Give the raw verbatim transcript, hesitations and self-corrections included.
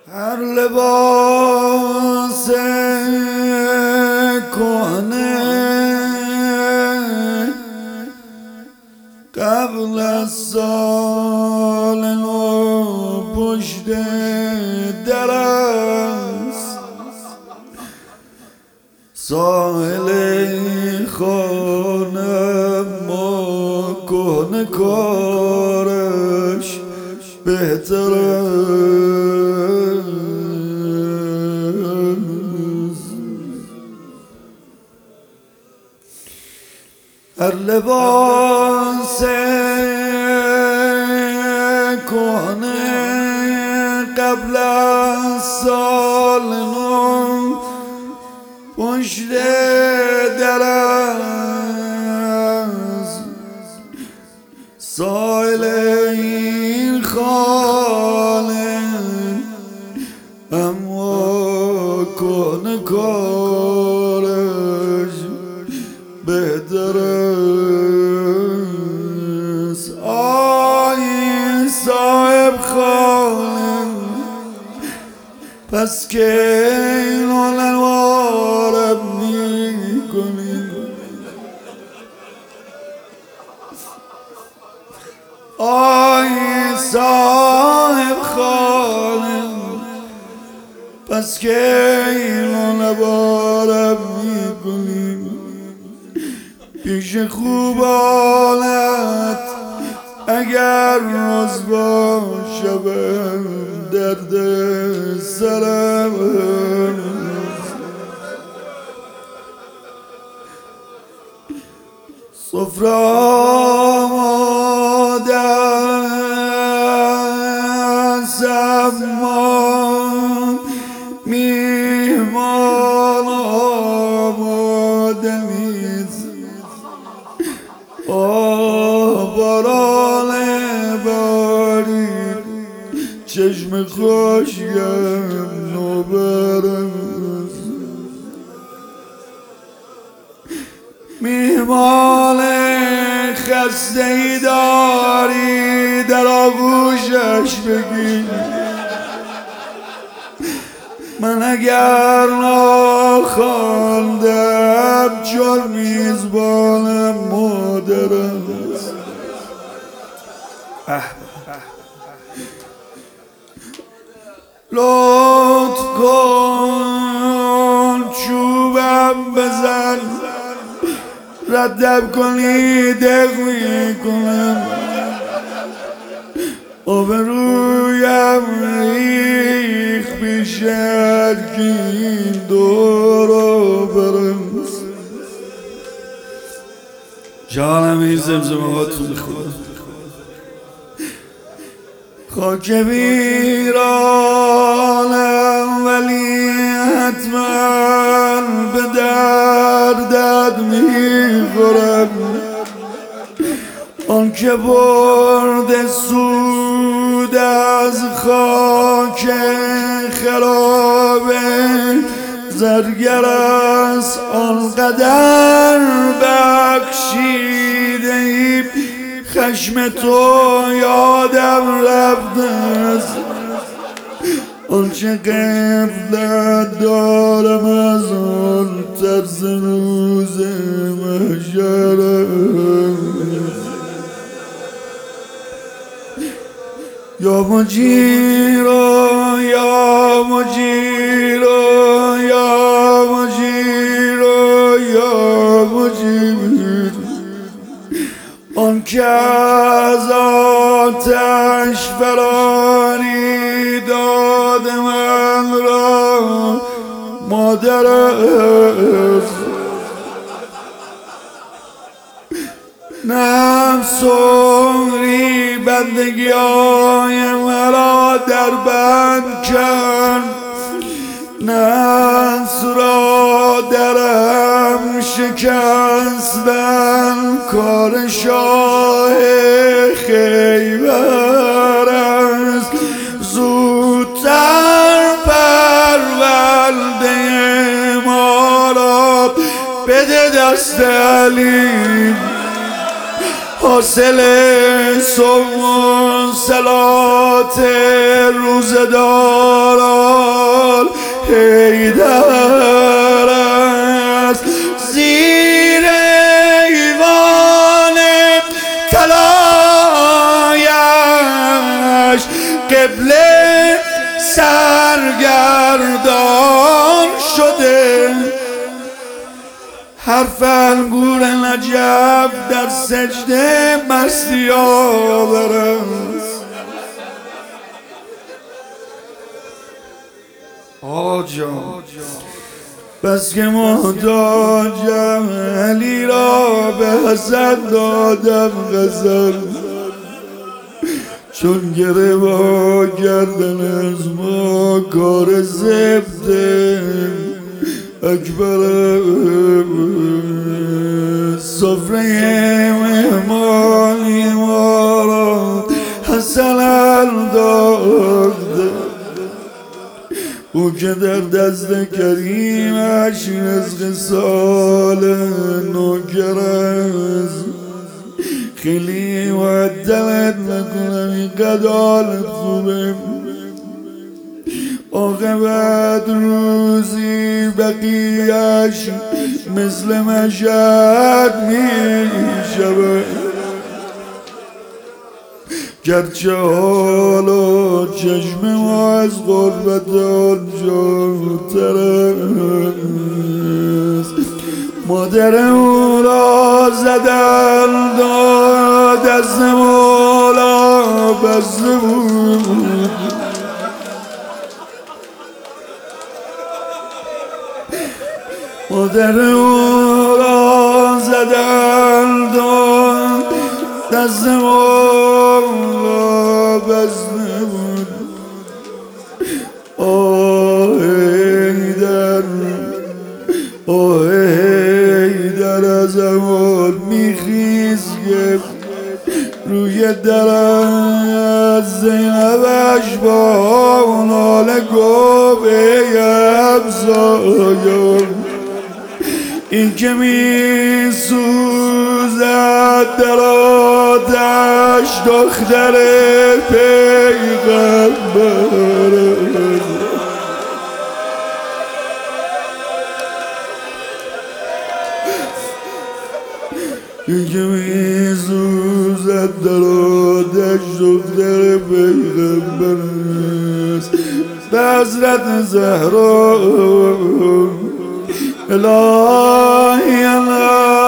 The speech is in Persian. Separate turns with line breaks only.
هر لباس کهنه قبل از سال نو پشت در است، ساحل خانه ما کهنه کارش بهتر است. هر لباس کهنه قبل از سال نو پشت در است، سایل این خانه اما کهنه کارش بهتر است. آی صاحب خانه پس که این وارم می کنی، آی صاحب خانه پس که این وارم می کنی، پیش خوبانت اگر رسوا شوم درد سرم سفره آماده است اما میهمان آماده نیست. آه باران بارید چشم خوشیم نوبرم، میهمان خسته ای داری در آغوشش بگی. من اگر ناخواندم چون میزبانم مادرم است. لطف کن چوبم بزن، ردم کنی دق میکنم، آبرویم ریخ پیش هرکی این دورو برم. جانم این زمزمه هاتون بخونم. خاک ویرانم ولی حتما به دردت میخورم، آن که برده سود از خاک خراب زرگر است، آنقدر بخشیده ای خشم تو یادم رفته است. آنچه غفلت دارم از آن ترس روز محشرم. یا مجیرو یا مجیرو یا مجیرو یا مجیر، آن که از آتش فراری داد من را مادر است. نفس عمری بندگی های مرا در بند کرد، نفس را درم شکستن کار شاه خیبر است. زودتر پرونده ما را بده دست علی، حاصل صوم و صلات روزداران حیدر است زیر ایوان طلایش قبله سرگردان شده. حرف انگور نجف در سجده مستی آور است. آجا بس که محتاجم علی را به حسن دادم غزل، چون گره با گردن از ما کار زبده اکبر سفره مهمانی ما را حسن انداخته. او که در دست کریمش رزق سال نوکر است، خیلی معدلت نکنم این قدالت خوبه، عاقبت روزی بقیهش مثل مشهد می شود. گرچه حالا چشم ما از غربت آنجا تر است، مادر او را زدن داد از مولا بسته بود. مادر او را زدن داد دست مولا بسته بود. آه حیدر آه حیدر از امان میخیز که روی درت زینبش با ناله گفت ای همسایان، این که می سوزد در آتش دختر پیغمبر، این که می سوزد در آتش دختر پیغمبر است. به حضرت زهرا الهی الله